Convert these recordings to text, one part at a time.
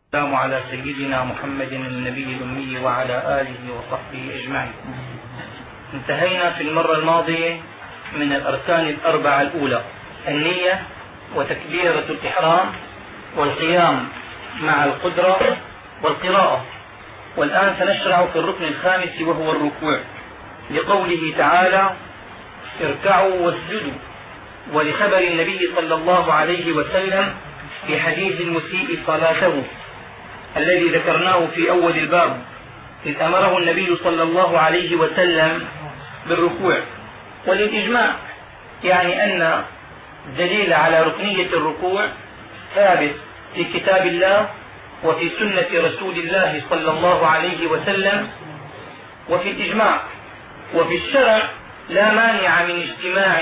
السلام على سيدنا محمد النبي الأمي وعلى آله وصحبه أجمعين. انتهينا في المرة الماضية من الأركان الأربعة الأولى: النية وتكبيرة الإحرام والقيام مع القدرة والقراءة. والآن سنشرع في الركن الخامس وهو الركوع، لقوله تعالى: اركعوا واسجدوا، ولخبر النبي صلى الله عليه وسلم في حديث المسيء صلاته الذي ذكرناه في أول الباب، إذ أمره النبي صلى الله عليه وسلم بالركوع. وللإجماع يعني أن الدليل على ركنية الركوع ثابت في كتاب الله وفي سنة رسول الله صلى الله عليه وسلم وفي الإجماع. وفي الشرع لا مانع من اجتماع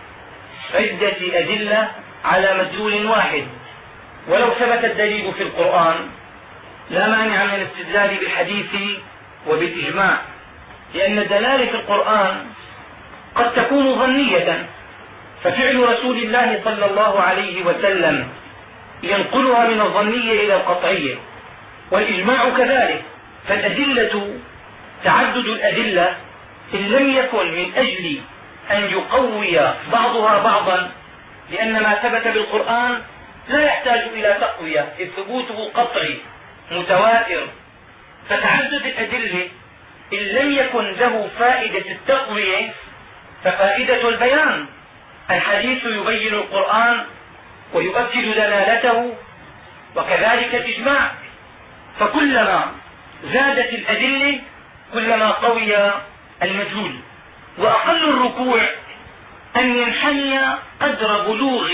عدة أدلة على مدلول واحد، ولو ثبت الدليل في القرآن لا مانع من الاستدلال بالحديث وبالإجماع، لأن الدلالة في القرآن قد تكون ظنية، ففعل رسول الله صلى الله عليه وسلم ينقلها من الظنية إلى القطعية، والإجماع كذلك. فالأدلة تعدد الأدلة إن لم يكن من أجل أن يقوي بعضها بعضا، لأن ما ثبت بالقرآن لا يحتاج إلى تقوية إذ ثبوته قطعي متواتر. فتعدد الأدلة إن لم يكن له فائدة التقوية ففائدة البيان. الحديث يبين القرآن ويؤكد دلالته، وكذلك الإجماع. فكلما زادت الأدلة كلما قوي المدلول. وأقل الركوع أن ينحني قدر بلوغ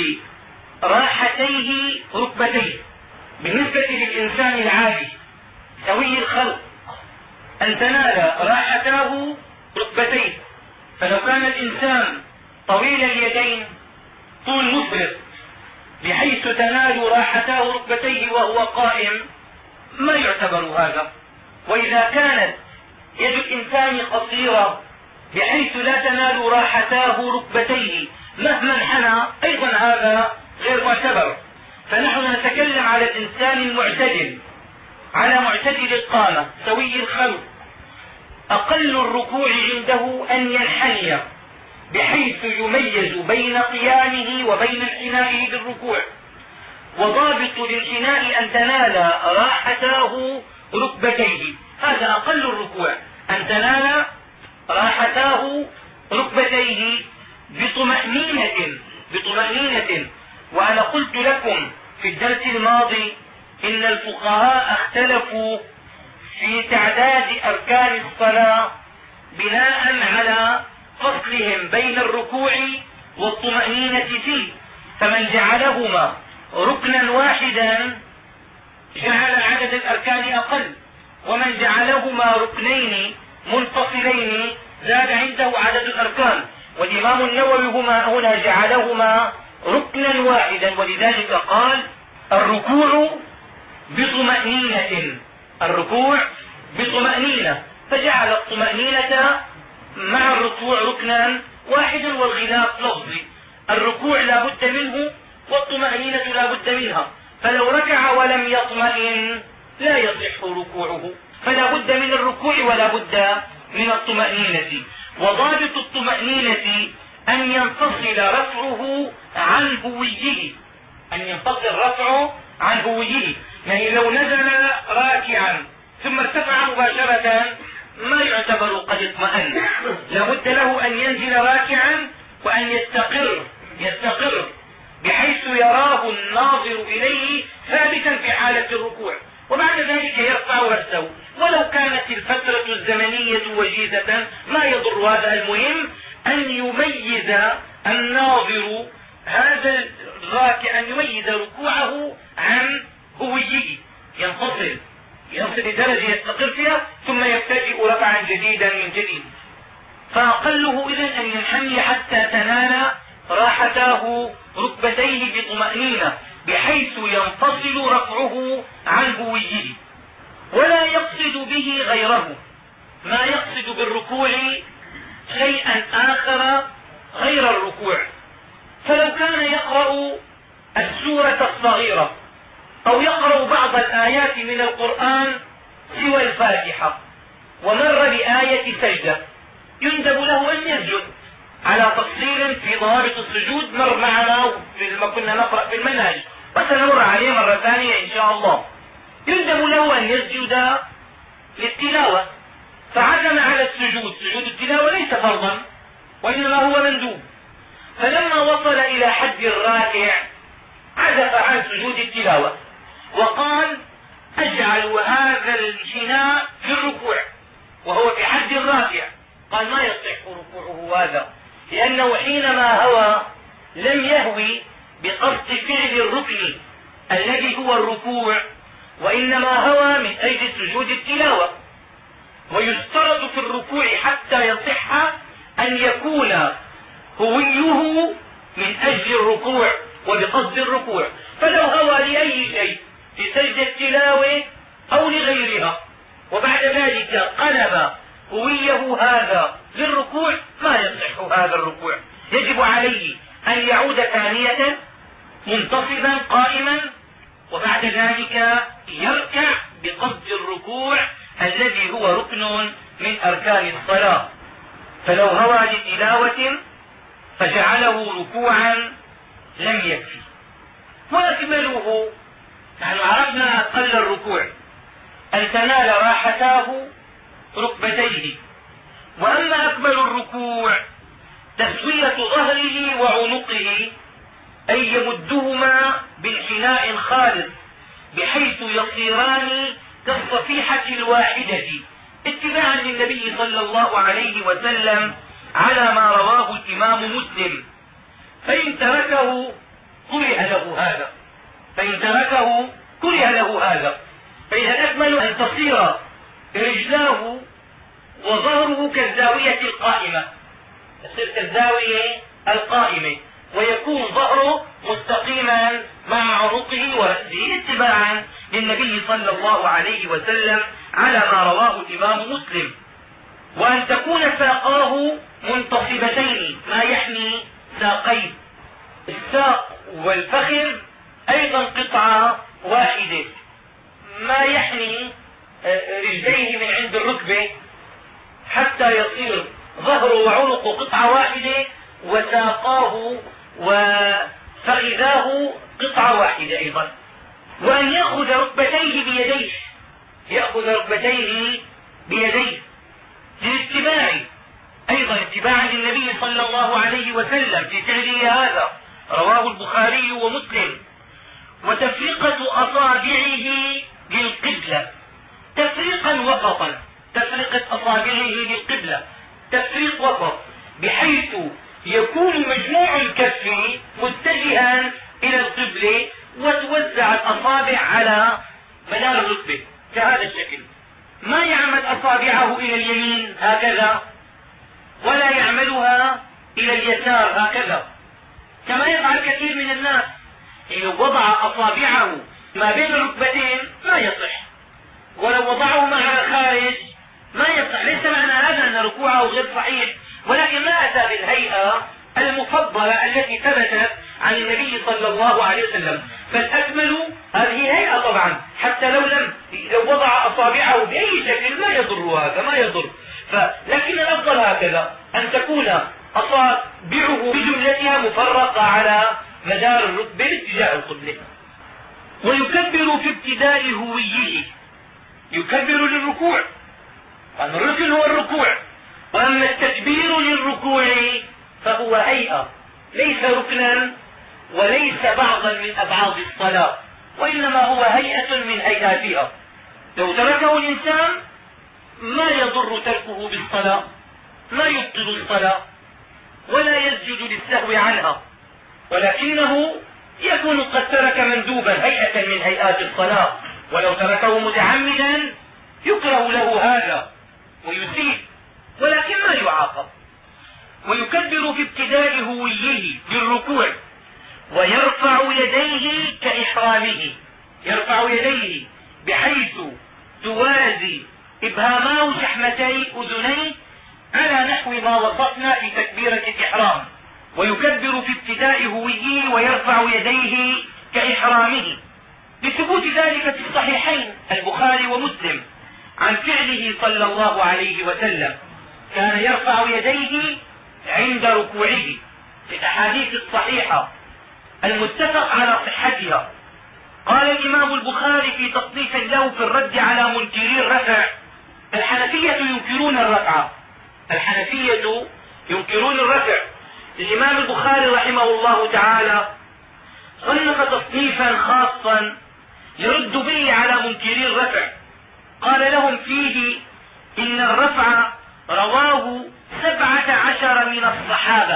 راحتيه ركبتيه. بالنسبة للإنسان العادي سوي الخلق أن تنال راحتاه ركبتيه، فلو كان الإنسان طويل اليدين طول مفرط بحيث تنال راحتاه ركبتيه وهو قائم ما يعتبر هذا. وإذا كانت يد الإنسان قصيرة بحيث لا تنال راحتاه ركبتيه مهما انحنى أيضا هذا غير معتبر. فنحن نتكلم على الإنسان المعتدل، على معتدل القامة سوي الخلق. أقل الركوع عنده أن ينحني بحيث يميز بين قيامه وبين انحنائه بالركوع. وضابط الانحناء أن تنال راحتاه ركبتيه، هذا أقل الركوع، أن تنال راحتاه ركبتيه بطمأنينة. وأنا قلت لكم في الدرس الماضي إن الفقهاء اختلفوا في تعداد أركان الصلاة بناء على فصلهم بين الركوع والطمأنينة فيه، فمن جعلهما ركنا واحدا جعل عدد الأركان أقل، ومن جعلهما ركنين منفصلين زاد عنده عدد الأركان. والإمام النووي هنا جعلهما ركنا واحدا، ولذلك قال الركوع بطمأنينة، فجعل الطمأنينة مع الركوع ركنا واحدا، والغلاف لفظي. الركوع لا بد منه والطمأنينة لا بد منها، فلو ركع ولم يطمئن لا يصح ركوعه، فلا بد من الركوع ولا بد من الطمأنينة. وضابط الطمأنينة أن ينفصل رفعه عن هويه، يعني لو نزل راكعا ثم ارتفع مباشرة ما يعتبر قد اطمأن، لابد له أن ينزل راكعا وأن يستقر بحيث يراه الناظر إليه ثابتا في حالة الركوع، وبعد ذلك يرفع رأسه. ولو كانت الفترة الزمنية وجيزة ما يضر هذا، المهم أن يميز الناظر هذا الراكع، أن يميز ركوعه عن هويه، ينفصل لدرجة يستقر فيها ثم يبتدئ ركعا جديدا من جديد. فأقله إذن أن ينحني حتى تنال راحتاه ركبتيه بطمأنينة بحيث ينفصل رفعه عن هويه، ولا يقصد به غيره، ما يقصد بالركوع شيئا آخر غير الركوع. فلو كان يقرأ السورة الصغيرة أو يقرأ يقرأ بعض الآيات من القرآن سوى الفاتحة ومر بآية سجدة يندب له أن يسجد على تفصيل في ضوابط السجود مر معنا لما كنا نقرأ في المنهج، وسنمر عليه مرة ثانية إن شاء الله. يندب له أن يسجد للتلاوة فعزم على السجود. سجود التلاوة ليس فرضا وإنما هو مندوب، فلما وصل إلى حد الراكع عزف عن سجود التلاوة وقال أجعل هذا الانحناء في الركوع وهو في حد الراكع. قال ما يصح ركوعه هذا، لأنه حينما هوى لم يهوي بقصد فعل الركن الذي هو الركوع، وإنما هوى من أجل سجود التلاوة. ويشترط في الركوع حتى يصح أن يكون هويه من أجل الركوع وبقصد الركوع، فلو هوى لأي شيء لسجد التلاوة أو لغيرها وبعد ذلك قلب هويه هذا للركوع ما يصح هذا الركوع، يجب عليه أن يعود ثانية منتصبا قائما وبعد ذلك يركع بقصد الركوع الذي هو ركن من أركان الصلاة. فلو هوى لتلاوة فجعله ركوعا لم يكفي. وأكمله نحن عرفنا أقل الركوع أن تنال راحتاه ركبتيه، وأما أكمل الركوع تسوية ظهره وعنقه أي يمدهما بانحناء خالص بحيث يصيران كالصفيحة الواحدة اتباعا للنبي صلى الله عليه وسلم على ما رواه الإمام مسلم. فإن تركه كره له هذا. فإذا الأكمل أن تصير رجلاه وظهره كالزاوية القائمة، يصير كالزاوية القائمة ويكون ظهره مستقيما مع عنقه ورأسه اتباعا للنبي صلى الله عليه وسلم على ما رواه الإمام مسلم. وأن تكون ساقاه منتصبتين ما يحمي ساقين. الساق والفخذ أيضا قطعة واحدة، ما يحمي رجليه من عند الركبة حتى يصير ظهره وعنقه قطعة واحدة وساقاه وفخذاه قطعة واحدة أيضا. وأن يأخذ ركبتيه بيديه للاتباع أيضا اتباعا للنبي صلى الله عليه وسلم في فعله هذا، رواه البخاري ومسلم. وتفرقة أصابعه للقبلة تفريقا وسطا، تفرقة أصابعه للقبلة تفريق وسط بحيث يكون مجموع الكف متجها إلى القبلة وتوزع الأصابع على مدار الركبة كهذا الشكل. ما يعمل أصابعه إلى اليمين هكذا ولا يعملها إلى اليسار هكذا كما يفعل كثير من الناس. لو وضع أصابعه ما بين الركبتين ما يصح، ولو وضعهما على الخارج ما يصح. ليس معنى هذا أن ركوعه غير صحيح، ولكن ما أتى بالهيئة المفضلة التي ثبتت عن النبي صلى الله عليه وسلم. فالأكمل هذه هيئة طبعا، حتى لو وضع أصابعه بأي شكل لا يضر هذا، ما يضر. لكن الأفضل هكذا أن تكون أصابعه بجملتها مفرقة على مدار الركبة باتجاه القبلة. ويكبر في ابتداء هويه، يكبر للركوع، لأن الركن هو الركوع. وأما التكبير للركوع فهو هيئة ليس ركنا وليس بعضا من أبعاد الصلاة، وإنما هو هيئة من هيئاتها. لو تركه الإنسان ما يضر تركه بالصلاة، لا يبطل الصلاة ولا يسجد للسهو عنها، ولكنه يكون قد ترك مندوبا هيئة من هيئات الصلاة. ولو تركه متعمدا يكره له هذا ويسيء، ولكن ما يعاقب. ويكبر في ابتداء هويه للركوع ويرفع يديه كإحرامه، يرفع يديه بحيث توازي إبهاما شحمتي أذنيه على نحو ما وصفنا في تكبيرة الإحرام. ويكبر في ابتداء هويه ويرفع يديه كإحرامه. لثبوت ذلك في الصحيحين البخاري ومسلم عن فعله صلى الله عليه وسلم، كان يرفع يديه عند ركوعه في الأحاديث الصحيحة المتفق على صحتها. قال الإمام البخاري في تصنيف له في الرد على منكري الرفع: الحنفية ينكرون الرفع. الحنفية ينكرون الرفع. الإمام البخاري رحمه الله تعالى صنف تصنيفا خاصا يرد به على منكري الرفع. قال لهم فيه: إن الرفع رواه 17 من الصحابة،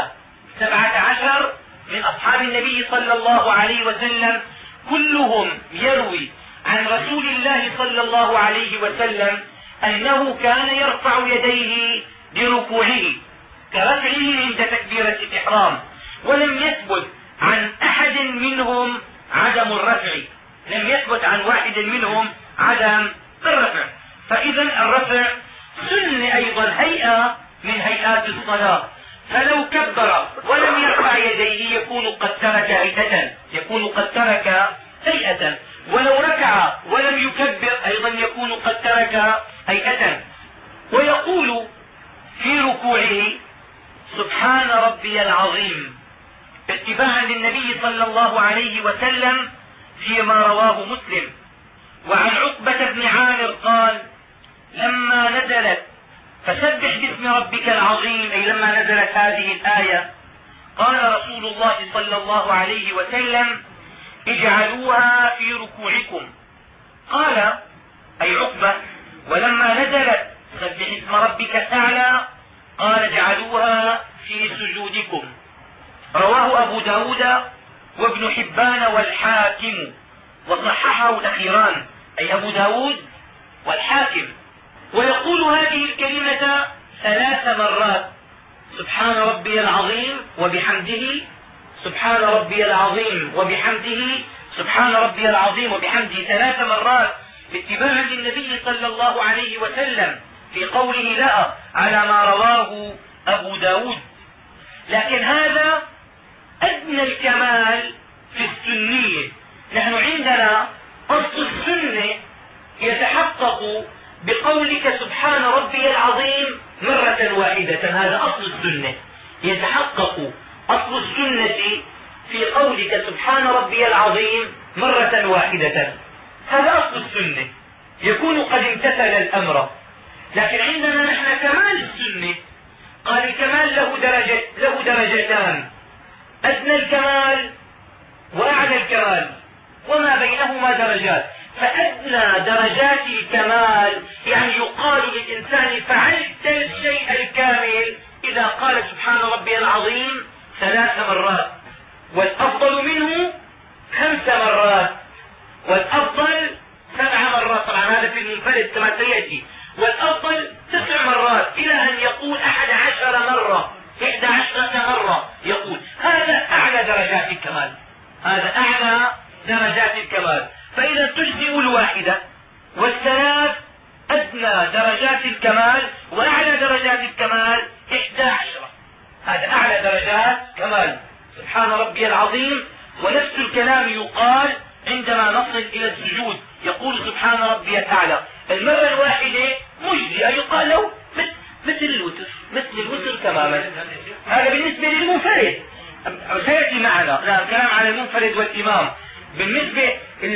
17 من أصحاب النبي صلى الله عليه وسلم، كلهم يروي عن رسول الله صلى الله عليه وسلم أنه كان يرفع يديه بركوعه كرفعه عند تكبيرة الإحرام، ولم يثبت عن أحد منهم عدم الرفع، لم يثبت عن واحد منهم عدم الرفع. فإذا الرفع سنة أيضا، هيئة من هيئات الصلاة، فلو كبر ولم يرفع يديه يكون قد ترك هيئة، يكون قد ترك هيئة، ولو ركع ولم يكبر أيضا يكون قد ترك هيئة. ويقول في ركوعه: سبحان ربي العظيم، اتباعا للنبي صلى الله عليه وسلم فيما رواه مسلم. وعن عقبة بن عامر قال: لما نزلت فسبح باسم ربك العظيم، أي لما نزلت هذه الآية، قال رسول الله صلى الله عليه وسلم: اجعلوها في ركوعكم. قال أي عقبة: ولما نزلت سبح اسم ربك الأعلى، قال: اجعلوها في سجودكم. رواه أبو داود وابن حبان والحاكم، وصححه الأخيران أي أبو داود والحاكم. ويقول هذه الكلمة 3 مرات: سبحان ربي العظيم وبحمده، سبحان ربي العظيم وبحمده، سبحان ربي العظيم وبحمده 3 مرات، اتباعا للنبي صلى الله عليه وسلم في قوله لا على ما رواه أبو داود. لكن هذا أدنى الكمال في السنية. نحن عندنا أصل السنة يتحقق بقولك سبحان ربي العظيم مرة واحدة، هذا أصل السنة. يتحقق أصل السنة في قولك سبحان ربي العظيم مرة واحدة، هذا أصل السنة، يكون قد امتثل الأمر. لكن عندنا نحن كمال السنة، قال الكمال له درجتان: أدنى الكمال وأعلى الكمال، وما بينهما درجات. فأدنى درجات الكمال يعني يقال للإنسان فعلت الشيء الكامل إذا قال سبحان ربي العظيم 3 مرات، والأفضل منه 5 مرات، والأفضل 7 مرات، طبعا هذا في المنفرد كما سيأتي، والأفضل 9 مرات، إلى أن يقول 11 مرة، 11 مرة يقول. هذا أعلى درجات الكمال، هذا أعلى درجات الكمال. فإذا تجزئ الواحدة، والثلاث أدنى درجات الكمال، وأعلى درجات الكمال 11، هذا أعلى درجات كمال سبحان ربي العظيم. ونفس الكلام يقال عندما نصل إلى السجود، يقول سبحان ربي الأعلى. المرة الواحدة مجزئة، يقال له مثل الوتر، مثل الوتر تماما. هذا بالنسبة للمنفرد، سيأتي معنا الكلام على المنفرد والإمام. بالنسبة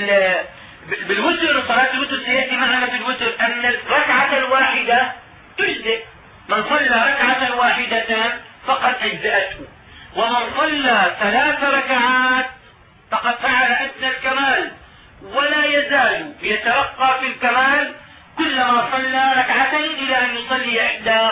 بالوتر، صلاة الوتر سيأتي معنا في الوتر أن الركعة الواحدة تجزئ. من صلى ركعة واحدة فقد أجزأته، ومن صلى 3 ركعات فقد فعل أدنى الكمال، ولا يزال يترقى في الكمال كلما صلى ركعتين إلى أن يصلي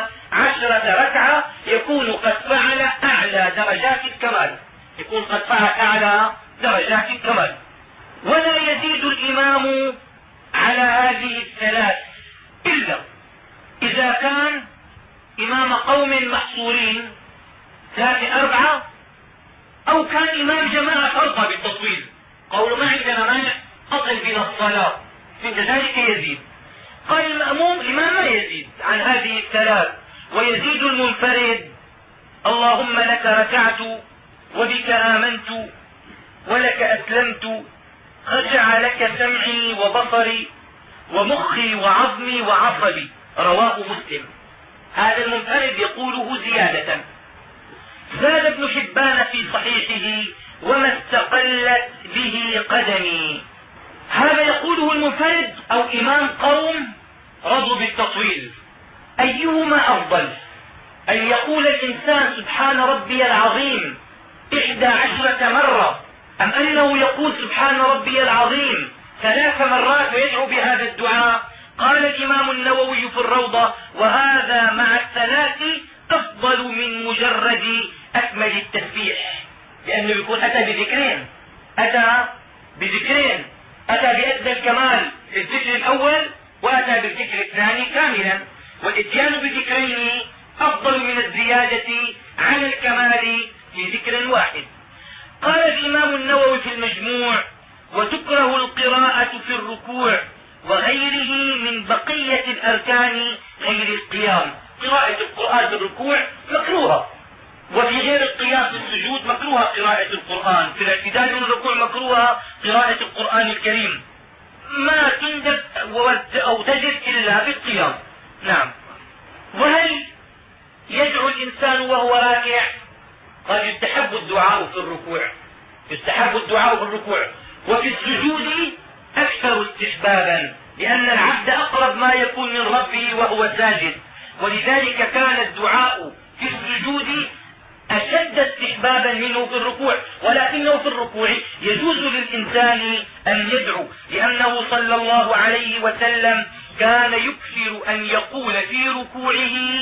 11 ركعة، يكون قد فعل أعلى درجات الكمال، يكون قد فعل أعلى درجات الكمال. ولا يزيد الإمام على هذه الثلاث إلا إذا كان إمام قوم محصورين 3 4، أو كان إمام جماعة فرقة بالتطويل، قول ما عندنا مانع أطل بنا الصلاة، من ذلك يزيد. قال المأموم الإمام ما يزيد عن هذه الثلاث، ويزيد المنفرد: اللهم لك ركعت وبك آمنت ولك أسلمت خشع لك سمعي وبصري ومخي وعظمي وعصبي. رواه مسلم. هذا المنفرد يقوله زيادة. زاد ابن حبان في صحيحه وما استقلت به قدمي. هذا يقوله المنفرد أو إمام قوم رضوا بالتطويل. أيهما أفضل، أن يقول الإنسان سبحان ربي العظيم 11 مرة، أم أنه يقول سبحان ربي العظيم 3 مرات ويدعو بهذا الدعاء؟ قال الإمام النووي في الروضة: وهذا مع الثلاث أفضل من مجرد أكمل التسبيح، لأنه يكون أتى بذكرين، أتى بأدنى الكمال في الذكر الأول وأتى بالذكر الثاني كاملا، والاتيان بذكرين أفضل من الزيادة على الكمال في ذكر واحد. قال الإمام النووي في المجموع: وتكره القراءة في الركوع وغيره من بقية الأركان غير القيام. قراءة القرآن في الركوع مكروهة، وفي غير القيام في السجود مكروهة قراءة القرآن، في الاعتدال من الركوع مكروهة قراءة القرآن الكريم، ما تندب أو تجد إلا في القيام. نعم. وهل يدعو الإنسان وهو راكع؟ قال: يستحب الدعاء في الركوع، وفي السجود أكثر استحبابا، لأن العبد أقرب ما يكون من ربه وهو ساجد، ولذلك كان الدعاء في السجود أشد استحبابا منه في الركوع، ولكنه في الركوع يجوز للإنسان أن يدعو، لأنه صلى الله عليه وسلم كان يكثر أن يقول في ركوعه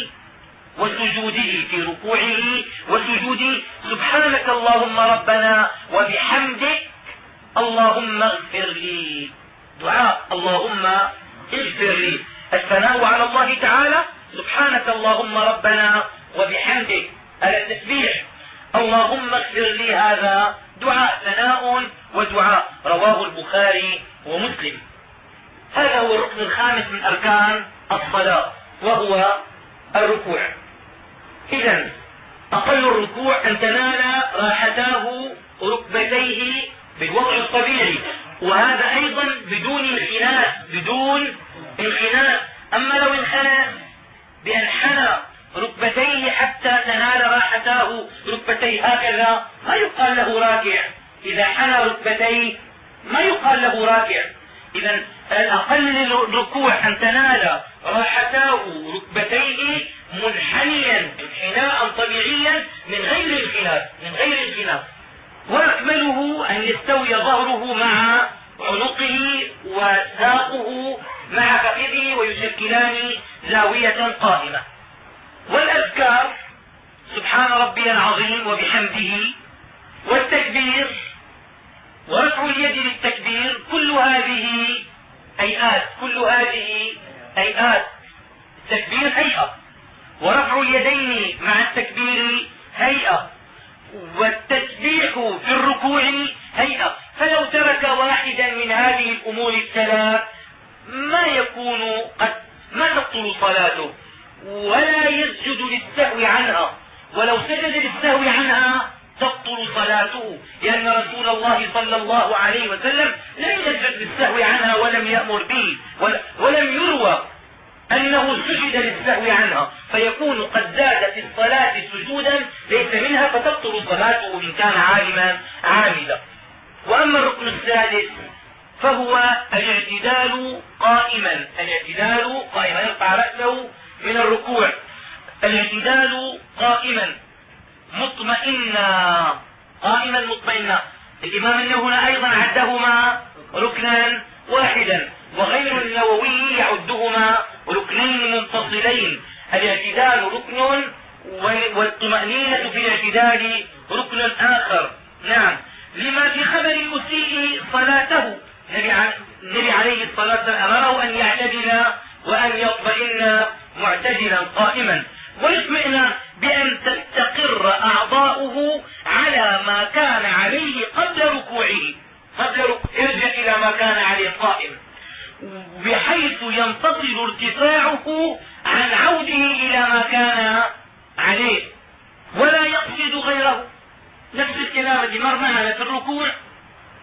وسجوده: سبحانك اللهم ربنا وبحمدك اللهم اغفر لي. دعاء اللهم اغفر لي، الثناء على الله تعالى: سبحانك اللهم ربنا وبحمدك، على التسبيح اللهم اغفر لي، هذا دعاء ثناء ودعاء. رواه البخاري ومسلم. هذا هو الركن الخامس من أركان الصلاة، وهو الركوع. إذن أقل الركوع أن تنال راحتاه ركبتيه بالوضع الطبيعي، وهذا أيضا بدون انحناء. أما لو انحنى بأن حنى ركبتيه حتى تنال راحتاه ركبتيه هكذا ما يقال له راكع. إذا حنى ركبتيه ما يقال له راكع. إذا الأقل الركوع أن تنال راحتاه ركبتيه منحنيا انحناء طبيعيا من غير الخلاف، وأكمله أن يستوي ظهره مع عنقه وساقه مع فخذه ويشكلان زاوية قائمة. والأذكار: سبحان ربي العظيم وبحمده، والتكبير، ورفع اليد للتكبير، كل هذه هيئات. التكبير هيئة، ورفع اليدين مع التكبير هيئة، والتسبيح في الركوع هيئة. فلو ترك واحدا من هذه الأمور الثلاث ما تبطل صلاته، ولا يسجد للسهو عنها، ولو سجد للسهو عنها تبطل صلاته، لأن رسول الله صلى الله عليه وسلم لم يسجد للسهو عنها ولم يأمر به، ولم يروى أنه سجد للسهو عنها، فيكون قد زاد في الصلاة سجودا ليس منها، فتبطل صلاته إن كان عامدا. وأما الركن الثالث فهو الاعتدال قائما، يرفع رأسه من الركوع، الاعتدال قائما مطمئنا. الإمام النووي أيضا عدهما ركنا واحدا، وغير النووي يعدهما ركنين منفصلين. الاعتدال ركن، والطمأنينة في الاعتدال ركن آخر. نعم، لما في خبر المسيء صلاته، النبي عليه الصلاة والسلام أمره أن يعتدل وأن يطمئن معتدلا قائما، ويطمئن بأن تستقر أعضاؤه على ما كان عليه قبل ركوعه، يرجع إلى ما كان عليه قائم، بحيث ينتصر ارتفاعه عن عوده إلى ما كان عليه، ولا يقصد غيره. نفس الكلام الذي مر معنا في الركوع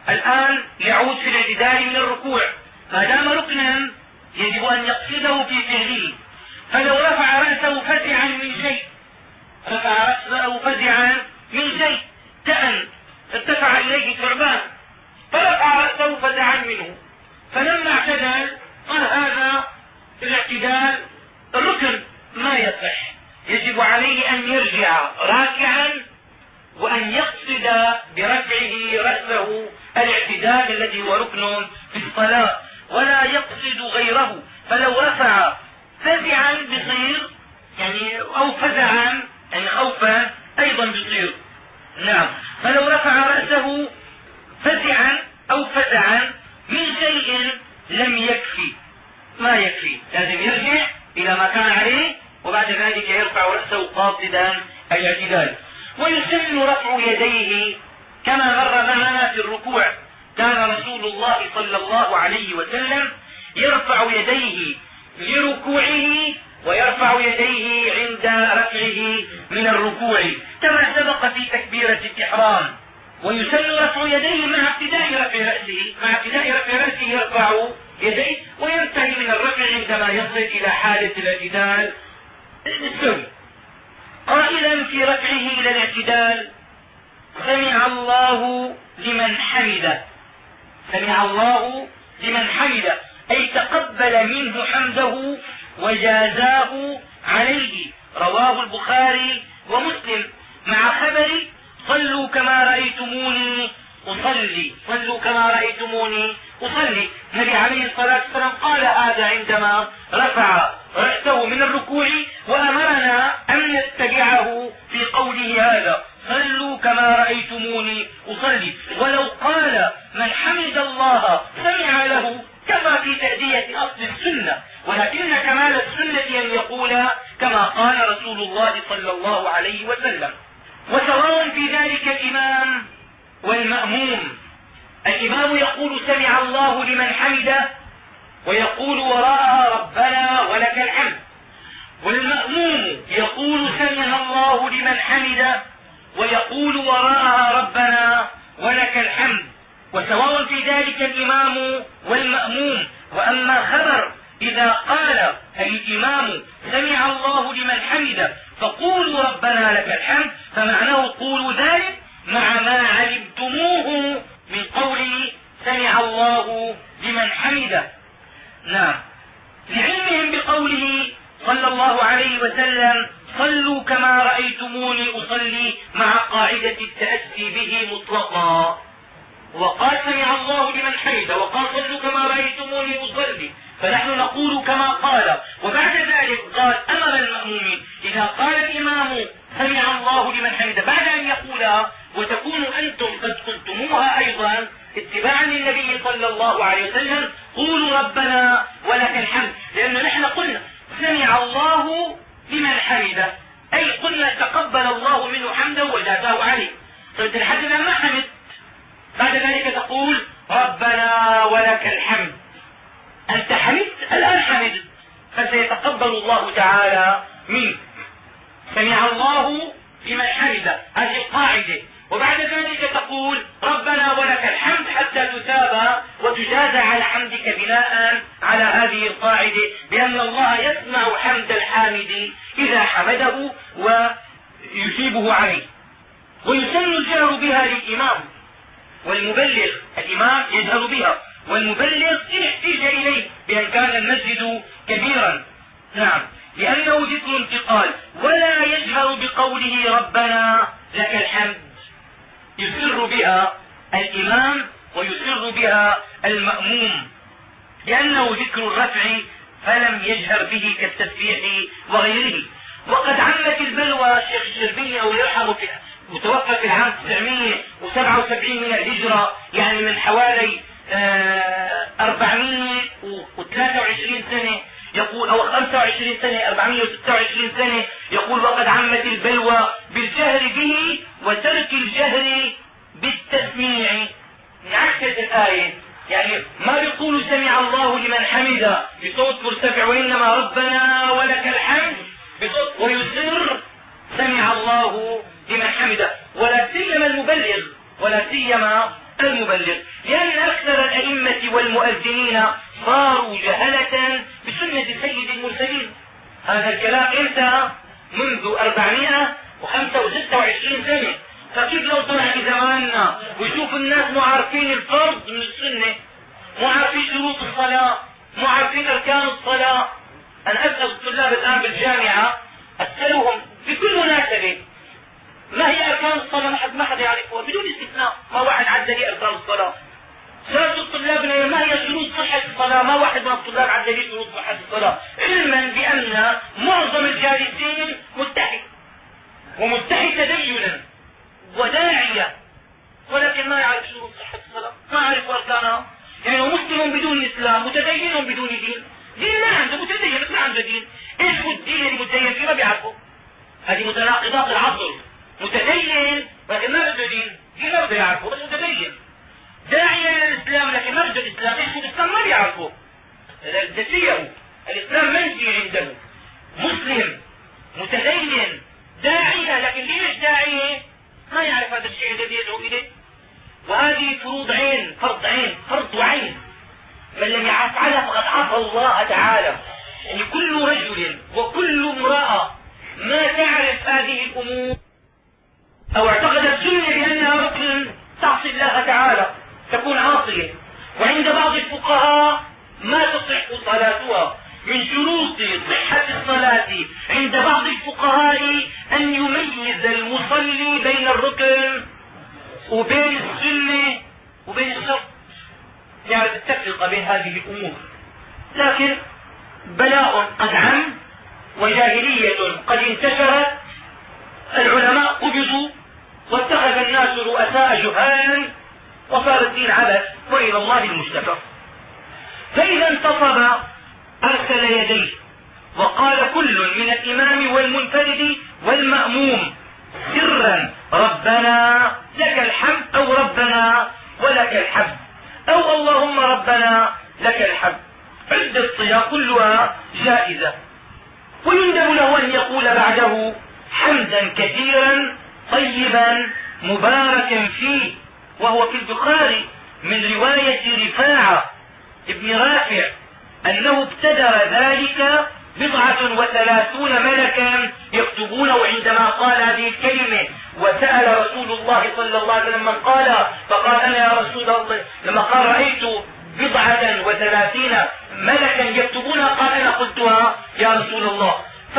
الآن يعود في الاعتدال من الركوع، ما دام ركنا يجب أن يقصده في فعله. فلو رفع رأسه فزعا من شيء، رفع رأسه فزعا من شيء كأن ارتفع إليه ثعبان فرفع رأسه فزعا منه، فلما اعتدل قال هذا الاعتدال الركن ما يصح، يجب عليه أن يرجع راكعا وأن يقصد برفعه رأسه الاعتدال الذي هو ركن في الصلاة، ولا يقصد غيره. فلو رفع فزعا بصير يعني أو فزعا يعني خوفا أيضا بصير. نعم. فلو رفع رأسه فزعا أو فزعا من شيء لم يكفي، ما يكفي، لازم يرجع إلى ما كان عليه وبعد ذلك يرفع رأسه قاصدا الاعتدال. ويسن رفع يديه كما مر معنا في الركوع، كان رسول الله صلى الله عليه وسلم يرفع يديه لركوعه ويرفع يديه عند رفعه من الركوع كما سبق في تكبيرة الإحرام. ويسن رفع يديه مع ابتداء رفع رأسه، مع ابتداء رفع رأسه يرفع يديه وينتهي من الرفع عندما يصل إلى حالة الاعتدال السوي، قائلا في رفعه إلى الاعتدال سمع الله لمن حمده، سمع الله لمن حمده، أي تقبل منه حمده وجازاه عليه. رواه البخاري ومسلم مع خبر صلوا كما رأيتموني أصلي، صلوا كما رأيتموني أصلي. النبي عليه الصلاة والسلام قال هذا عندما رفع رأسه من الركوع، وأمرنا أن نتبعه في قوله هذا صلوا كما رأيتموني أصلي. ولو قال من حمد الله سمع له كما في تأدية أصل السنة، ولكن كمال السنة أن يقول كما قال رسول الله صلى الله عليه وسلم. وسواء في ذلك الإمام والمأموم، الإمام يقول سمع الله لمن حمده ويقول وراءها ربنا ولك الحمد، والمأموم يقول سمع الله لمن حمده ويقول وراءها ربنا ولك الحمد. وسواء في ذلك الإمام والمأموم. وأما خبر إذا قال الإمام سمع الله لمن حمده فقولوا ربنا لك الحمد، فمعناه قولوا ذلك مع ما علمتموه من قوله سمع الله لمن حمده. نعم. لعلمهم بقوله صلى الله عليه وسلم صلوا كما رأيتموني أصلي مع قاعدة التأسي به مطلقا، وقال سمع الله لمن حمده وقال صلوا كما رأيتموني أصلي، فنحن نقول كما قال. وبعد ذلك قال أمر المأمومين إذا قال الإمام سمع الله لمن حمده بعد أن يقولها وتكونوا أنتم قد قلتموها أيضا اتباعا للنبي صلى الله عليه وسلم قولوا ربنا ولك الحمد، لأنه نحن قلنا سمع الله لمن حمده، أي قلنا تقبل الله منه حمده وجازاه عليه. فأنت لحد الآن ما حمد، بعد ذلك تقول ربنا ولك الحمد، أنت حمدت الآن حمدت، فسيتقبل الله تعالى منك. سمع الله لمن حمده، هذه القاعدة. وبعد ذلك تقول ربنا ولك الحمد حتى تثاب وتجازى على حمدك بناء على هذه القاعدة، بأن الله يسمع حمد الحامد إذا حمده ويثيبه عليه. ويسن الجهر بها للإمام والمبلغ، الإمام يجهر بها والمبلغ إن احتاج إليه بأن كان المسجد كبيرا. نعم. لأنه ذكر انتقال، ولا يجهر بقوله ربنا لك الحمد، يسر بها الإمام ويسر بها المأموم، لأنه ذكر الرفع فلم يجهر به كالتسبيح وغيره. وقد عمت البلوى، الشيخ الشربيني أو يرحمه متوفى في العام 977 من الهجرة، يعني من حوالي 423 سنة يقول، أو 25 سنة 426 سنة يقول وقد عمت البلوى بالجهر به وترك الجهر بالتسميع. عكس الآية، يعني ما بيقولوا سمع الله لمن حمده بصوت مرتفع، وإنما ربنا ولك الحمد بصوت، ويسر سمع الله لمن حمده. ولا سيما المبلغ، ولا سيما المبلغ، لأن أكثر الأئمة والمؤذنين صاروا جهلة بسنة سيد المرسلين. هذا الكلام امتى؟ منذ 426 سنة. فكيف لو طلع في زماننا ويشوف الناس مو عارفين الفرض من السنة، مو عارفين شروط الصلاة، مو عارفين أركان الصلاة. أنا أسأل الطلاب الآن بالجامعة، أسألهم في كل مناسبة ما هي أركان الصلاة، ما حد يعرفها بدون استثناء، ما واحد عدى لي أركان الصلاة. سألت الطلاب ما هي شروط صحة الصلاة، ما واحد من الطلاب عدى لي شروط صحة الصلاة، علما بأن معظم الجالسين متحد ومتحد تدينا وداعية، ولكن ما يعرف شروط صحة الصلاة، ما يعرف أركانها. يعني مسلم بدون إسلام، متدين بدون دين. دين ما عنده، متدين ما عنده دين. ايش هو الدين المتدين فيه؟ ما بيعرفه. هذه متناقضات العصر. متدين لكن ما بده دين، دين ما بده يعرفه بس متدين. داعية للإسلام لكن ما بده الإسلام، ايش هو الإسلام ما بيعرفه. نسيه الإسلام منسي عنده. مسلم متدين داعية، لكن ليش داعية؟ ما يعرف هذا الشيء الذي يدعو إليه. وهذه فروض عين، فرض عين، فرض وعين. من لم يفعلها فقد عصى الله تعالى. يعني كل رجل وكل امرأة ما تعرف هذه الأمور أو اعتقدت سنة بأنها ركن تعصي الله تعالى، تكون عاصية. وعند بعض الفقهاء ما تصح صلاتها. من شروط صحة الصلاة عند بعض الفقهاء أن يميز المصلي بين الركن وبين السنة وبين الشرط، يعرف التفرقة بين هذه الأمور. لكن بلاء قد عم وجاهلية قد انتشرت، العلماء قبضوا واتخذ الناس رؤساء جهالا وصار الدين عبث وإلى الله المشتكى. فإذا انتصب أرسل يديه وقال كل من الإمام والمنفرد والمأموم سرا ربنا لك الحمد، أو ربنا ولك الحمد، أو اللهم ربنا لك الحمد. عدة صيغ كلها جائزة. ويندب له أن يقول بعده حمدا كثيرا طيبا مباركا فيه، وهو في البخاري من رواية رفاعة ابن رافع أنه ابتدر ذلك 39 ملكا يكتبونه عندما قال هذه الكلمة. وسأل رسول الله صلى الله عليه وسلم من قال، فقال أنا يا رسول الله، لما قال رأيت 39 ملكا يكتبونها قال أنا قلتها يا رسول الله.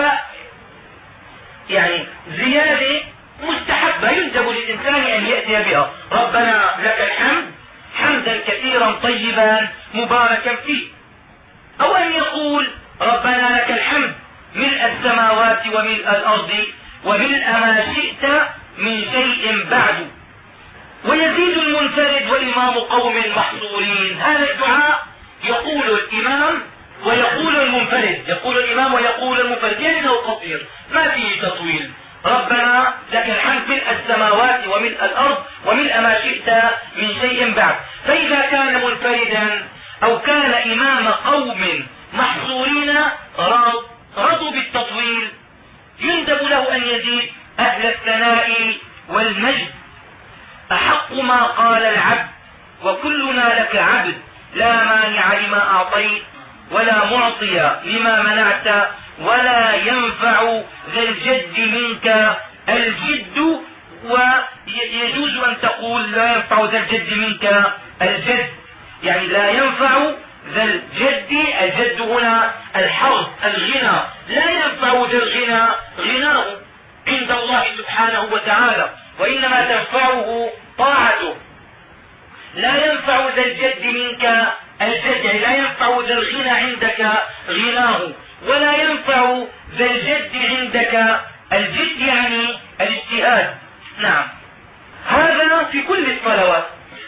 يعني زيادة مستحبة يندب للإنسان أن يأتي بها. ربنا لك الحمد حمدا كثيرا طيبا مباركا فيه، أو أن يقول ربنا لك الحمد ملء السماوات وملء الأرض وملء ما شئت من شيء بعد. ويزيد المنفرد والإمام قوم محصورين. هذا الدعاء يقول الإمام ويقول المنفرد، يقول الإمام ويقول المنفرد، لأنه قصير ما فيه تطويل. ربنا لك الحمد ملء السماوات وملء الأرض وملء ما شئت من شيء بعد. فإذا كان منفردا أو كان إمام قوم محصورين رضوا بالتطويل، يندب له أن يزيد أهل الثناء والمجد أحق ما قال العبد وكلنا لك عبد، لا مانع لما أعطيت ولا معطي لما منعت ولا ينفع ذا الجد منك الجد. ويجوز أن تقول لا ينفع ذا الجد منك الجد، يعني لا ينفع ذا الجد. الجد هنا الحظ الغنى، لا ينفع ذا الغنى غناه عند الله سبحانه وتعالى، وإنما تنفعه طاعته. لا ينفع ذا الجد منك الجد، يعني لا ينفع ذا الغنى عندك غناه، ولا ينفع ذا الجد عندك الجد، يعني الاجتهاد. نعم، هذا في كل الصلوات،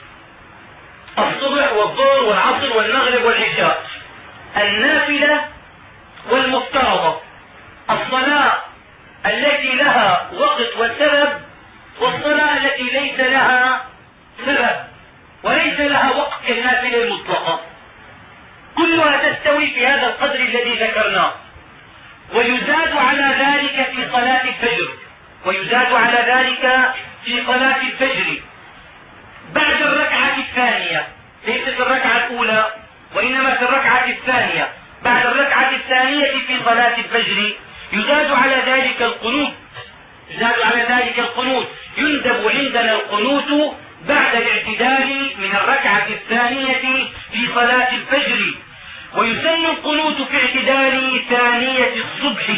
الصبح والظهر والعصر والمغرب والعشاء، النافلة والمفترضة، الصلاة التي لها وقت وسبب، والصلاة التي ليس لها سبب وليس لها وقت كالنافلة المطلقة، كلها تستوي في هذا القدر الذي ذكرناه. ويزاد على ذلك في صلاة الفجر، ويزاد على ذلك في صلاة الفجر بعد الركعة الثانية، ليس في الركعة الأولى وإنما في الركعة الثانية بعد الركعة الثانية في صلاة الفجر، يزاد على ذلك القنوت. يندب عندنا القنوت بعد الاعتدال من الركعة الثانية في صلاة الفجر، ويسن القنوت في اعتدال ثانية الصبح،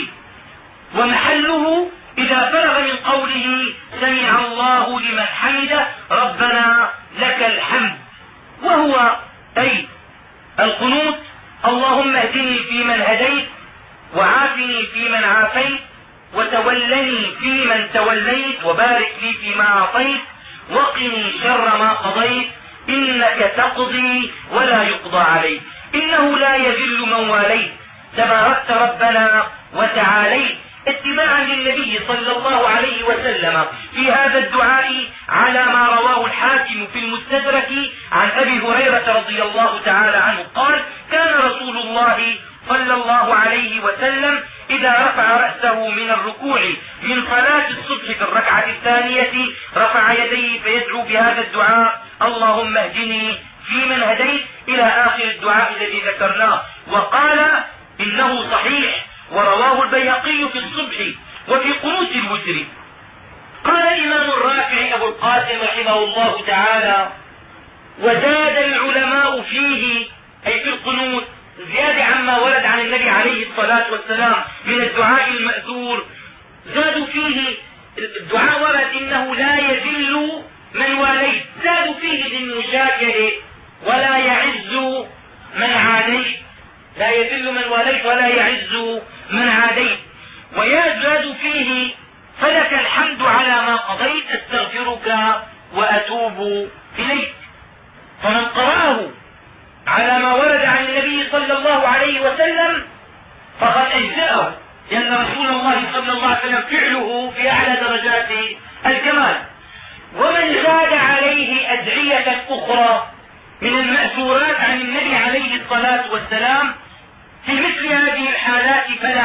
ومحله إذا فرغ من قوله سمع الله لمن حمده ربنا لك الحمد، وهو أي القنوت اللهم اهدني فيمن هديت، وعافني فيمن عافيت، وتولني فيمن توليت، وبارك لي فيما أعطيت، وقني شر ما قضيت، إنك تقضي ولا يقضى عليك، إنه لا يذل من واليت، تباركت ربنا وتعاليت، اتباعا للنبي صلى الله عليه وسلم في هذا الدعاء على ما رواه الحاكم في المستدرك عن أبي هريرة رضي الله تعالى عنه قال: كان رسول الله صلى الله عليه وسلم إذا رفع رأسه من الركوع من صلاة الصبح في الركعة الثانية رفع يديه فيدعو بهذا الدعاء: اللهم اهدني فيمن هديت، إلى آخر الدعاء الذي ذكرناه. وقال إنه صحيح، ورواه البيهقي في الصبح وفي قنوت الوتر. قال الإمام الرافعي أبو القاسم رحمه الله تعالى: وزاد العلماء فيه، أي في القنوت، زيادة عما ورد عن النبي عليه الصلاة والسلام من الدعاء المأثور، زادوا فيه الدعاء ورد إنه لا يذل من واليت، زادوا فيه للمشاكل ولا يعز من عاديت، لا يذل من واليت ولا يعز من عاديت، ويزاد فيه فلك الحمد على ما قضيت، استغفرك وأتوب إليك. فمن قرأه على ما ورد عن النبي صلى الله عليه وسلم فقد أجزأه، لأن رسول الله صلى الله عليه وسلم فعله في أعلى درجات الكمال. ومن زاد عليه أدعية أخرى من المأثورات عن النبي عليه الصلاة والسلام في مثل هذه الحالات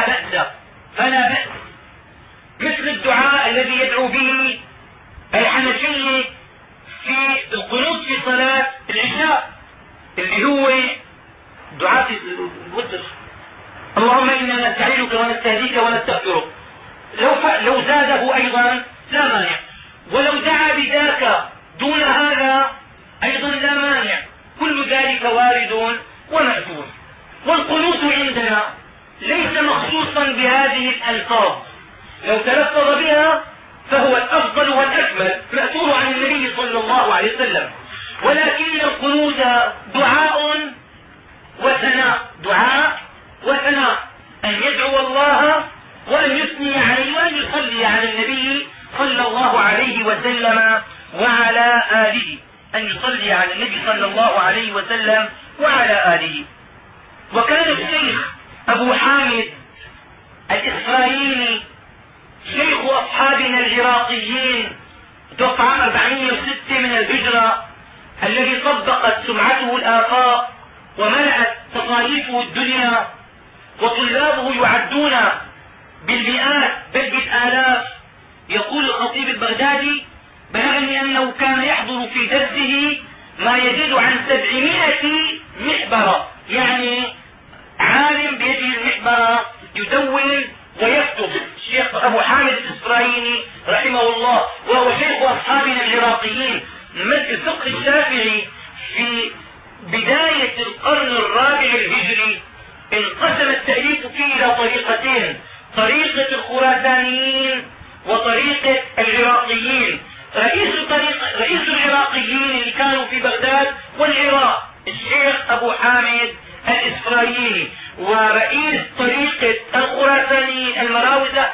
فلا بأس، مثل الدعاء الذي يدعو به الحنفية في القنوت في صلاة العشاء، اللي هو دعاء الوتر: اللهم إنا نستعينك ونستهديك ونستغفرك. لو زاده أيضا لا مانع، ولو دعا بذاك دون هذا أيضا لا مانع، كل ذلك وارد ومأثور. والقنوت عندنا ليس مخصوصا بهذه الألفاظ، لو تلفظ بها فهو الأفضل والأكمل، مأثور عن النبي صلى الله عليه وسلم، ولكن القنوت دعاء وثناء، أن يدعو الله وأن يثني عليه وأن يصلي على النبي صلى الله عليه وسلم وعلى آله، أن يصلي على النبي صلى الله عليه وسلم وعلى آله. وكان الشيخ أبو حامد الإسرائيلي شيخ أصحابنا العراقيين توفى عام 406 من الهجرة، الذي طبقت سمعته الآفاق وملأت تصانيفه الدنيا، وطلابه يعدون بالمئات بل بالآلاف. يقول الخطيب البغدادي: بلغني أنه كان يحضر في درسه ما يزيد عن 700 محبرة، يعني عالم بيده المحبرة يدون ويكتب. الشيخ أبو حامد الإسرائيلي رحمه الله، وهو شيخ أصحابنا العراقيين، مثل الفقه الشافعي في بداية القرن الرابع الهجري. انقسم التأليف فيه إلى طريقتين: طريقة الخراسانيين وطريقة العراقيين. رئيس العراقيين اللي كانوا في بغداد والعراق الشيخ أبو حامد الإسرائيلي، ورئيس طريقة الخراسانيين المراوزة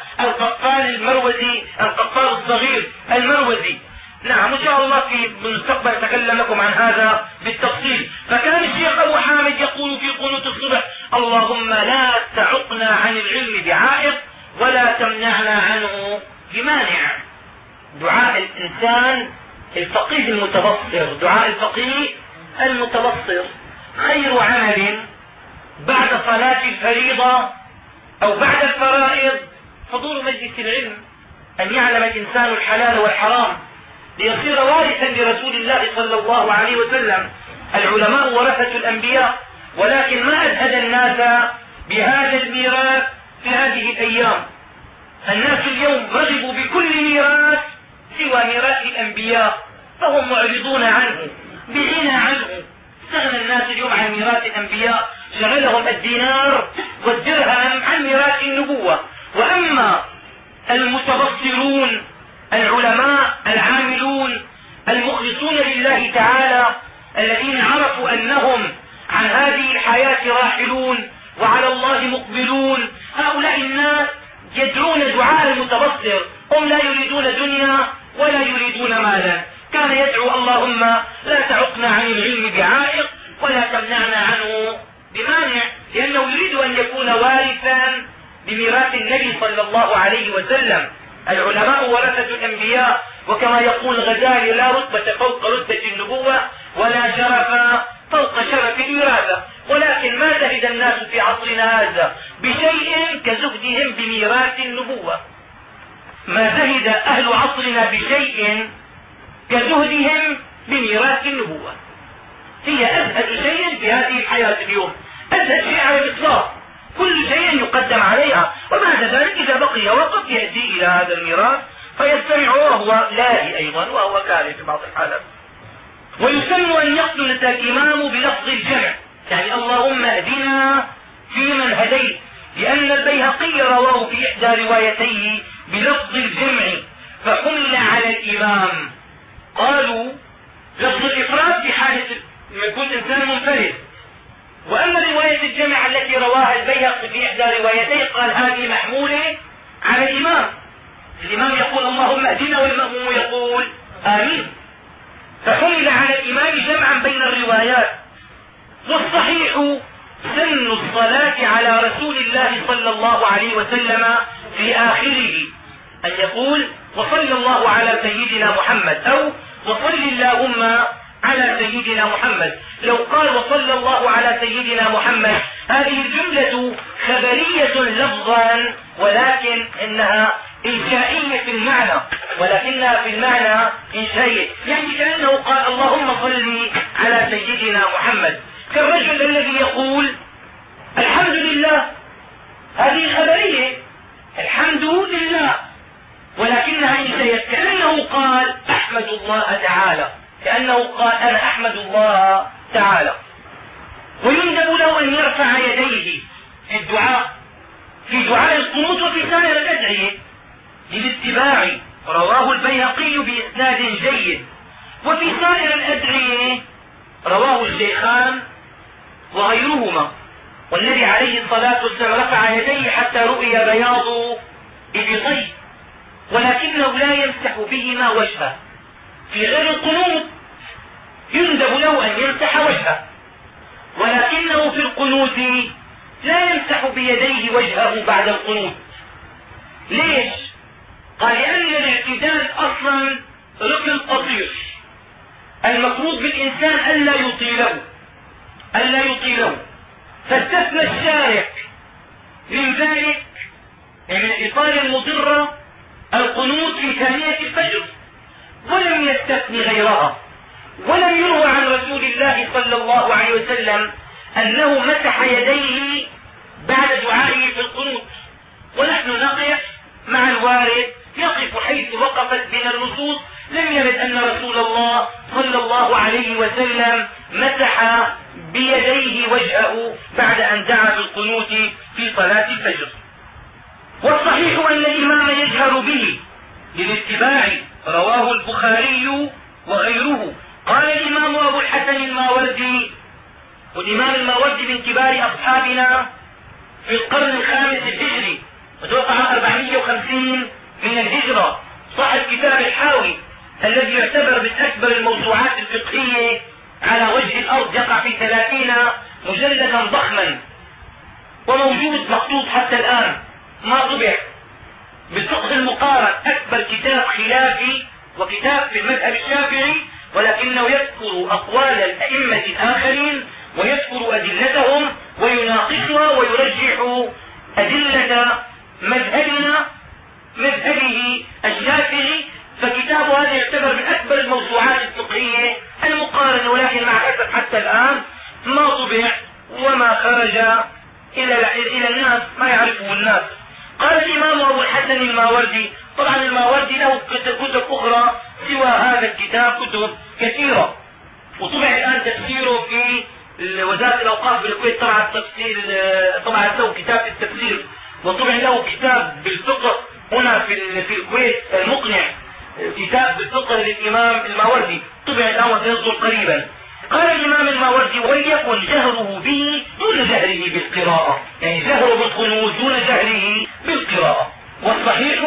القطان الصغير المروزي. نعم، إن شاء الله في المستقبل أتكلم لكم عن هذا بالتفصيل. فكان الشيخ أبو حامد يقول في قنوت الصبح: اللهم لا تعقنا عن العلم بعائق ولا تمنعنا عنه بمانع. دعاء الإنسان الفقيه المتبصر، دعاء الفقيه المتبصر خير عمل بعد صلاة الفريضة أو بعد الفرائض حضور مجلس العلم، أن يعلم الإنسان الحلال والحرام، ليصير وارثا لرسول الله صلى الله عليه وسلم. العلماء ورثة الأنبياء، ولكن ما أزهد الناس بهذا الميراث في هذه الأيام. الناس اليوم رغبوا بكل ميراث سوى ميراث الأنبياء، فهم معرضون عنه بعينا عنه. استغنى الناس اليوم عن ميراث الأنبياء، شغلهم الدينار والدرهم عن ميراث النبوة. وأما المتبصرون العلماء العاملون المخلصون لله تعالى الذين عرفوا أنهم عن هذه الحياة راحلون وعلى الله مقبلون، هؤلاء الناس يدعون دعاء المتبصر، هم لا يريدون دنيا ولا يريدون مالا. كان يدعو اللهم لا تعقنا عن العلم بعائق ولا تمنعنا عنه بمانع، لأنه يريد أن يكون وارثا بميراث النبي صلى الله عليه وسلم. العلماء ورثة الأنبياء، وكما يقول الغزالي لا رتبة فوق رتبة النبوة ولا شرف فوق شرف الوراثة. ولكن ما زهد الناس في عصرنا هذا بشيء كزهدهم بميراث النبوة. ما زهد أهل عصرنا بشيء كزهدهم بميراث النبوة. هي أزهد شيء في هذه الحياة اليوم، أزهد شيء على الإطلاق، كل شيء يقدم عليها، وبعد ذلك إذا بقي وقت يأتي إلى هذا الميراث فيستمع وهو لاهي أيضا وهو كاره في بعض الحالات. ويسن أن يقتل الإمام بلفظ الجمع، يعني اللهم اهدنا فيمن هديت، لأن البيهقي رواه في إحدى روايتيه بلفظ الجمع فحمل على الإمام. قالوا لفظ الإفراد في حالة يكون إنسان منفرد، وأما رواية الجمع التي رواها البيهقي في إحدى روايتيه قال هذه محمولة على الإمام. الإمام يقول اللهم اهدنا والمأموم يقول آمين، فحمل على الإمام جمعا بين الروايات. والصحيح سن الصلاة على رسول الله صلى الله عليه وسلم في آخره أن يقول وصلى الله على سيدنا محمد أو وصل اللهم على سيدنا محمد. لو قال وصلى الله على سيدنا محمد هذه الجملة خبرية لفظا، ولكن إنها إنشائية في المعنى، ولكنها في المعنى إنشائية، يعني كأنه قال اللهم صل على سيدنا محمد. كالرجل الذي يقول الحمد لله، هذه خبرية الحمد لله، ولكنها إنشائية، كأنه قال أحمد الله تعالى، كأنه قال أنا أحمد الله تعالى. ويندب له أن يرفع يديه في الدعاء، في دعاء القنوت وفي سائر الأدعية للاتباع، رواه البيهقي بإسناد جيد. وفي سائر الأدعية رواه الشيخان وغيرهما. والنبي عليه الصلاة والسلام رفع يديه حتى رؤي بياض إبطيه، ولكنه لا يمسح بهما وجهه. في غير القنوت يندب له أن يمسح وجهه، ولكنه في القنوت لا يمسح بيديه وجهه بعد القنوت. ليش؟ قال لأن الاعتدال أصلا ركن قصير، المفروض بالإنسان ألا يطيله، فاستثنى الشارع من ذلك، يعني من الإطالة المضرة القنوت في ثانية الفجر، ولم يستثن غيرها. ولم يروى عن رسول الله صلى الله عليه وسلم أنه مسح يديه بعد دعائه في القنوت. ونحن نقف مع الوارد، يقف حيث وقفت بنا النصوص. لم يرد أن رسول الله صلى الله عليه وسلم مسح بيديه وجهه بعد أن دعا بالقنوت في صلاة الفجر. والصحيح أن الإمام يجهر به للاتباع، رواه البخاري وغيره. قال الإمام أبو الحسن الماوردي، والإمام الماوردي من كبار أصحابنا في القرن الخامس الهجري، وتوقع 450 من الهجرة، صاحب كتاب الحاوي الذي يعتبر من أكبر الموسوعات الفقهية على وجه الأرض، يقع في 30 مجلدا ضخما، وموجود مخطوط حتى الآن ما طبع. بالفقه المقارن أكبر كتاب خلافي وكتاب في المذهب الشافعي، ولكنه يذكر أقوال الأئمة الآخرين ويذكر أدلتهم ويناقشها ويرجح أدلة مذهبه الشافعي فكتاب هذا يعتبر من أكبر الموسوعات الفقهية المقارنة، ولكن مع الأسف حتى الآن ما طبع وما خرج إلى الناس، ما يعرفه الناس. قال الإمام أبو الحسن الماوردي، طبعا الماوردي له كتب أخرى سوى هذا الكتاب، كتب كثيرة، وطبع الآن تفسيره في وزارة الأوقاف بالكويت، طبعا له كتاب في التفسير، وطبع له كتاب بالفقه هنا في الكويت المقنع، كتاب بالفقه للإمام الماوردي، طبع الآن وسيصدر قريبا. قال الإمام الماوردي: وليكن جهره به دون جهره بالقراءة، يعني جهره بالقنوت دون جهره بالقراءة. والصحيح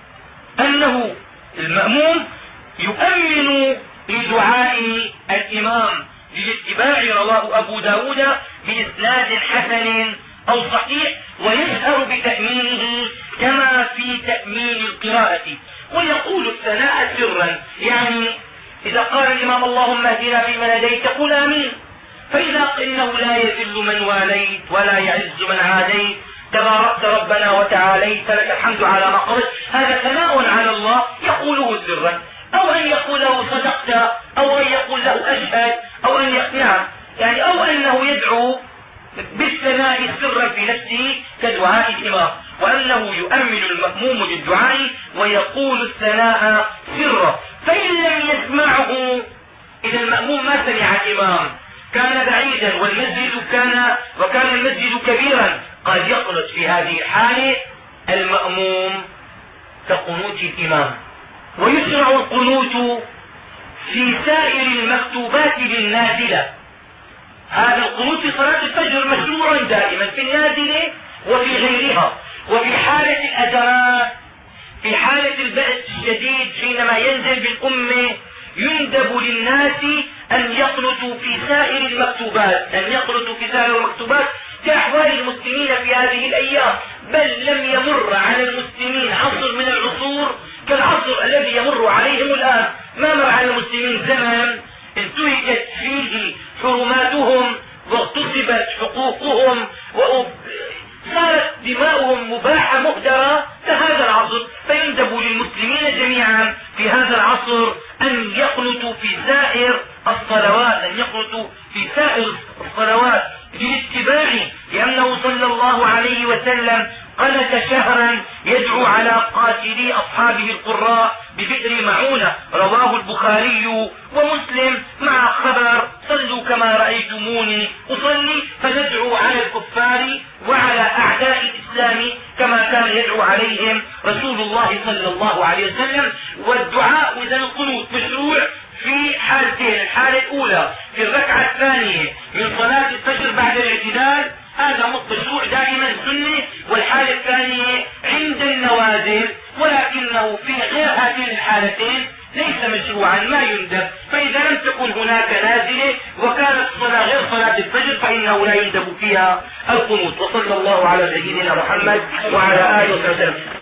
أنه المأموم يؤمن لدعاء الإمام بالاتباع، رواه أبو داود بإسناد حسن أو صحيح، ويجهر بتأمينه كما في تأمين القراءة، ويقول الثناء سرا، يعني إذا قال الإمام: اللهم اهدنا فيمن هديت تقول آمين، فإذا إنه لا يذل من واليت ولا يعز من عاديت، تباركت ربنا وتعاليت، لك الحمد على ما قضيت، هذا ثناء على الله يقوله سرا، أو أن يقول له صدقت، أو أن يقول له أشهد، أو أن يقنع، يعني أو أنه يدعو بالثناء سرا في نفسه كدعاء الإمام، وأنه يؤمن المأموم للدعاء ويقول الثناء سرا. فإن لم يسمعه، إذا المأموم ما سمع الإمام، كان بعيدا وكان المسجد كبيرا، قد يقنط في هذه الحالة المأموم كقنوت الإمام. ويشرع القنوت في سائر المكتوبات للنازلة، هذا القنوت في صلاة الفجر مشروع دائما في النازلة وفي غيرها. وفي حالة الأزمات، في حالة البأس الشديد حينما ينزل بالأمة، يندب للناس أن يقنطوا في سائر المكتوبات، كأحوال المسلمين في هذه الأيام، بل لم يمر على المسلمين عصر من العصور كالعصر الذي يمر عليهم الآن. ما مر على المسلمين زمن انتهكت فيه حرماتهم واغتصبت حقوقهم وصارت دماؤهم مباحة مهدرة كهذا العصر، فيندب للمسلمين جميعا في هذا العصر أن يقنطوا في سائر الصلوات بالاتباع، لأنه صلى الله عليه وسلم قنت شهرا يدعو على قاتلي أصحابه القراء ببئر معونة، رواه البخاري ومسلم، مع خبر: صلوا كما رأيتموني أصلي، فندعو على الكفار وعلى أعداء الإسلام كما كان يدعو عليهم رسول الله صلى الله عليه وسلم. والدعاء إذا القنوت مشروع في حالتين: الحالة الأولى في الركعة الثانية من صلاة الفجر بعد الاعتدال، هذا مشروع دائما سنة، والحالة الثانية عند النوازل، ولكنه في غير هاتين الحالتين ليس مشروعا، ما يندب. فإذا لم تكن هناك نازلة وكانت الصلاة غير صلاة الفجر فإنه لا يندب فيها القنوت. وصلى الله على سيدنا محمد وعلى آله وسلم.